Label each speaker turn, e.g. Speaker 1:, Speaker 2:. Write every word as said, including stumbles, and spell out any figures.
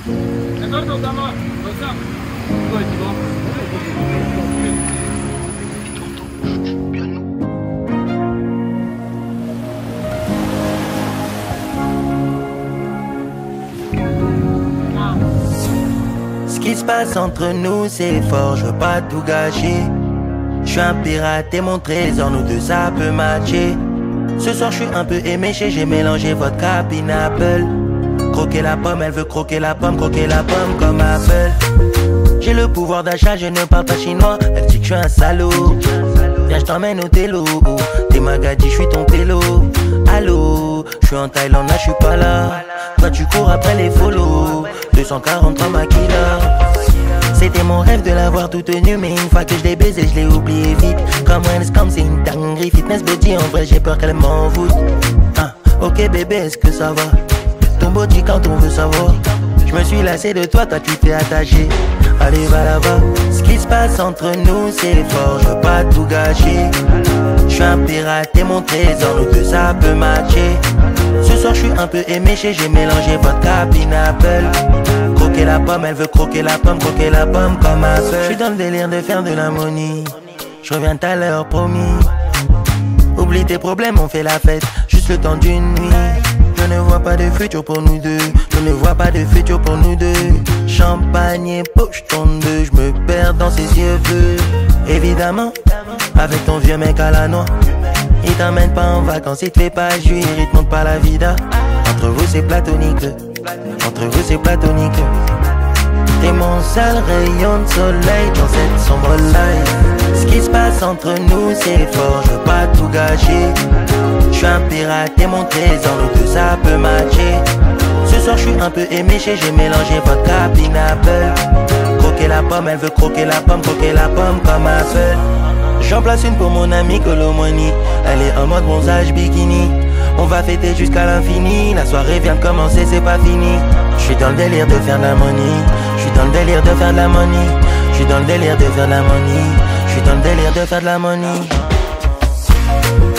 Speaker 1: Eduardo, dama, what's up? Quoi, tu vois?
Speaker 2: Ce qui se passe entre nous c'est fort, je veux pas tout gâcher. Je suis un pirate et mon trésor, nous deux ça peut matcher. Ce soir je suis un peu éméché, j'ai mélangé vodka pineapple. Croquer la pomme, elle veut croquer la pomme, croquer la pomme comme Apple. J'ai le pouvoir d'achat, je ne parle pas chinois. Elle dit que je suis un salaud. Viens, je t'emmène au télo. T'es magadie, je suis ton télo. Allô, je suis en Thaïlande, là je suis pas là. Toi tu cours après les follow. deux cent quarante-trois maquillas. C'était mon rêve de l'avoir toute nue, mais une fois que je l'ai baisé, je l'ai oublié vite. Comme un scam, c'est une dinguerie. Fitness body, en vrai j'ai peur qu'elle m'en voûte. Ah, ok bébé, est-ce que ça va? Ton body quand on veut savoir. Je me suis lassé de toi, toi tu t'es attaché. Allez va là-bas. Ce qui se passe entre nous c'est fort, je veux pas tout gâcher. Je suis un pirate et mon trésor, nous deux ça peut matcher. Ce soir je suis un peu éméché, j'ai mélangé vodka pineapple. Croquer la pomme, elle veut croquer la pomme, croquer la pomme comme un feu. Je suis dans le délire de faire de l'harmonie. Je reviens tout à l'heure promis. Oublie tes problèmes, on fait la fête, juste le temps d'une nuit. Je ne vois pas de futur pour nous deux. Je ne vois pas de futur pour nous deux. Champagne et poche tourne deux. Je me perds dans ses yeux bleus. Évidemment, avec ton vieux mec à la noix. Il t'emmène pas en vacances, il te fait pas jouir, il te montre pas la vida. Entre vous c'est platonique. Entre vous c'est platonique. T'es mon seul rayon de soleil dans cette sombre life. Ce qui se passe entre nous c'est fort, je veux pas tout gâcher. Je suis un pirate et mon trésor, nous deux ça peut matcher. Ce soir je suis un peu éméché, j'ai mélangé vodka pineapple. Croquer la pomme, elle veut croquer la pomme, croquer la pomme comme Apple. J'en place une pour mon ami Colomani. Elle est en mode bronzage bikini. On va fêter jusqu'à l'infini. La soirée vient de commencer, c'est pas fini. Je suis dans le délire de faire de la money. Je suis dans le délire de faire de la money. Je suis dans le délire de faire de la money. Je suis dans le délire de faire de la money.